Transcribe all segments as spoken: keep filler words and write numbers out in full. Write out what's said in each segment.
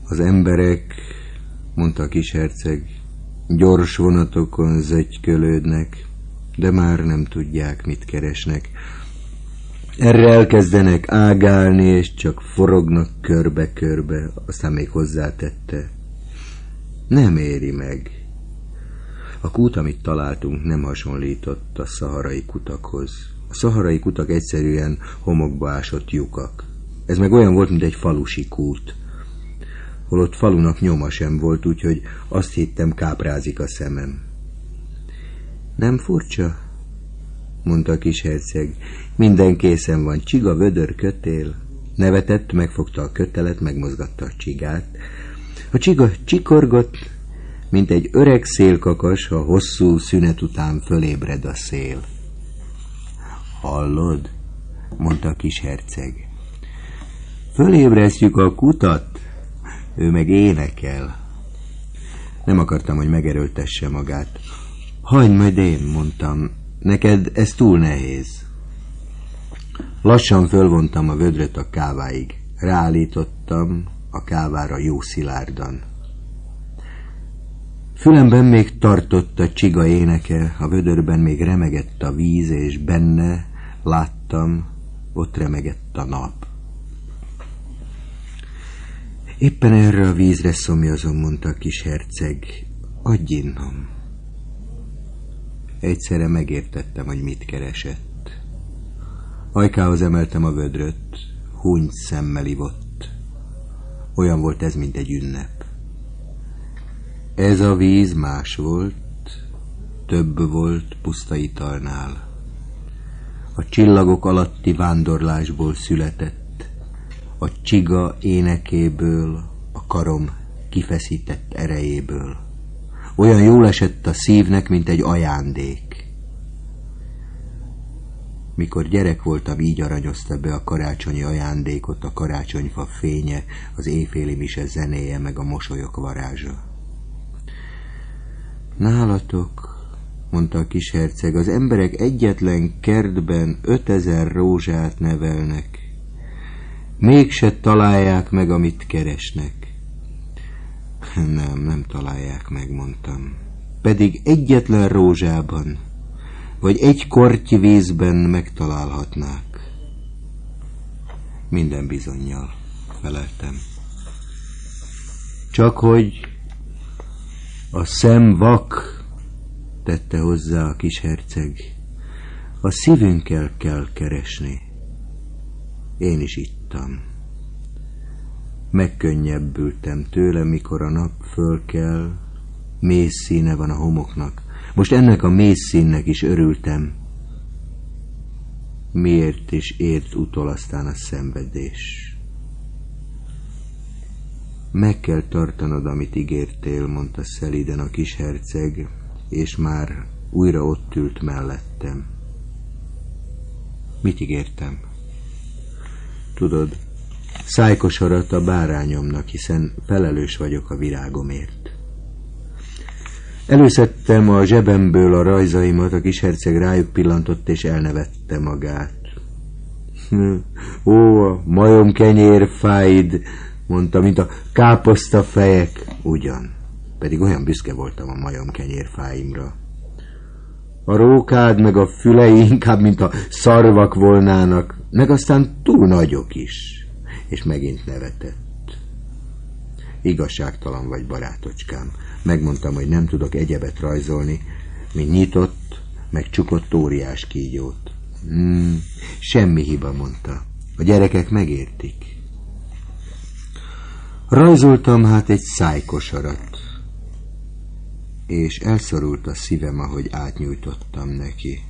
Az emberek, mondta a kis herceg, gyors vonatokon zögykölődnek, de már nem tudják, mit keresnek. Erre elkezdenek ágálni, és csak forognak körbe-körbe, aztán még hozzátette. Nem éri meg. A kút, amit találtunk, nem hasonlított a szaharai kutakhoz. A szaharai kutak egyszerűen homokba ásott lyukak. Ez meg olyan volt, mint egy falusi kút. Holott falunak nyoma sem volt, úgyhogy azt hittem, káprázik a szemem. Nem furcsa? Mondta a kis herceg. Minden készen van, csiga, vödör, kötél. Nevetett, megfogta a kötelet, megmozgatta a csigát. A csiga csikorgott, mint egy öreg szélkakas, ha hosszú szünet után fölébred a szél. Hallod? Mondta a kis herceg. Fölébresztjük a kutat, ő meg énekel. Nem akartam, hogy megerőltesse magát. Hagyd majd én, mondtam, neked ez túl nehéz. Lassan fölvontam a vödröt a káváig. Ráállítottam a kávára jó szilárdan. Fülemben még tartott a csiga éneke, a vödörben még remegett a víz, és benne, láttam, ott remegett a nap. Éppen erre a vízre szomjazom, mondta a kis herceg, adj innom. Egyszerre megértettem, hogy mit keresett. Ajkához emeltem a vödröt, húnyt szemmel ivott. Olyan volt ez, mint egy ünnep. Ez a víz más volt, több volt puszta italnál. A csillagok alatti vándorlásból született, a csiga énekéből, a karom kifeszített erejéből. Olyan jól esett a szívnek, mint egy ajándék. Mikor gyerek voltam, így aranyozta be a karácsonyi ajándékot a karácsonyfa fénye, az éjféli mise zenéje, meg a mosolyok varázsa. Nálatok, mondta a kis herceg, az emberek egyetlen kertben ötezer rózsát nevelnek. Mégse találják meg, amit keresnek. Nem, nem találják meg, mondtam. Pedig egyetlen rózsában, vagy egy korty vízben megtalálhatnák. Minden bizonnyal, feleltem. Csak hogy a szem vak, tette hozzá a kis herceg. A szívünkkel kell keresni. Én is ittam. Megkönnyebbültem tőle, mikor a nap fölkel, mély színe van a homoknak. Most ennek a mély színnek is örültem. Miért is ért utol aztán a szenvedés? Meg kell tartanod, amit ígértél, mondta szelíden a kis herceg, és már újra ott ült mellettem. Mit ígértem? Tudod, szájkosarat a bárányomnak, hiszen felelős vagyok a virágomért. Előszedtem a zsebemből a rajzaimat, a kis herceg rájuk pillantott, és elnevette magát. Ó, a majomkenyér fáid, mondta, mint a káposzta fejek. Ugyan, pedig olyan büszke voltam a majomkenyér fáimra. A rókád meg a fülei inkább, mint a szarvak volnának, meg aztán túl nagyok is. És megint nevetett. Igazságtalan vagy, barátocskám. Megmondtam, hogy nem tudok egyebet rajzolni, mint nyitott, meg csukott óriás kígyót. Hmm, semmi hiba, mondta. A gyerekek megértik. Rajzoltam hát egy szájkosarat, és elszorult a szívem, ahogy átnyújtottam neki.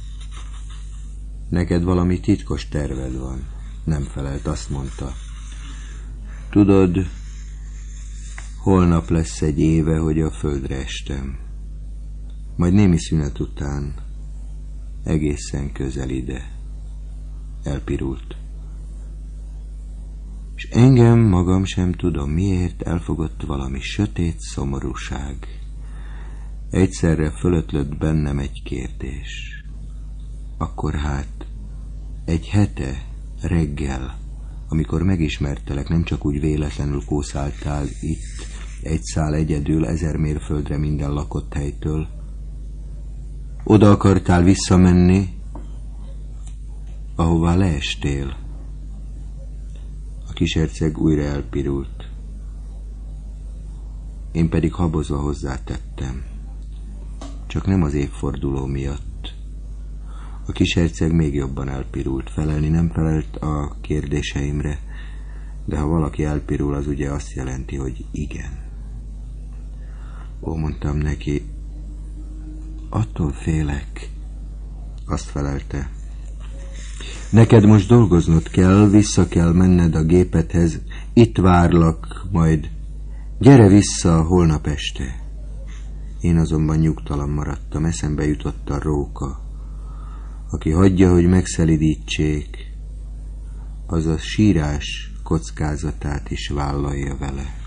Neked valami titkos terved van? Nem felelt, azt mondta. Tudod, holnap lesz egy éve, hogy a földre estem. Majd némi szünet után egészen közel ide. Elpirult. És engem magam sem tudom miért elfogott valami sötét szomorúság. Egyszerre fölötlött bennem egy kérdés. Akkor hát egy hete reggel amikor megismertelek, nem csak úgy véletlenül kószáltál itt, egy szál egyedül, ezer mérföldre minden lakott helytől. Oda akartál visszamenni, ahová leestél. A kisherceg újra elpirult. Én pedig habozva hozzátettem. Csak nem az évforduló miatt. A kisherceg még jobban elpirult. Felelni nem felelt a kérdéseimre, de ha valaki elpirul, az ugye azt jelenti, hogy igen. Ó, mondtam neki, attól félek. Azt felelte. Neked most dolgoznod kell, vissza kell menned a gépedhez, itt várlak, majd gyere vissza holnap este. Én azonban nyugtalan maradtam, eszembe jutott a róka, aki hagyja, hogy megszelidítsék, az a sírás kockázatát is vállalja vele.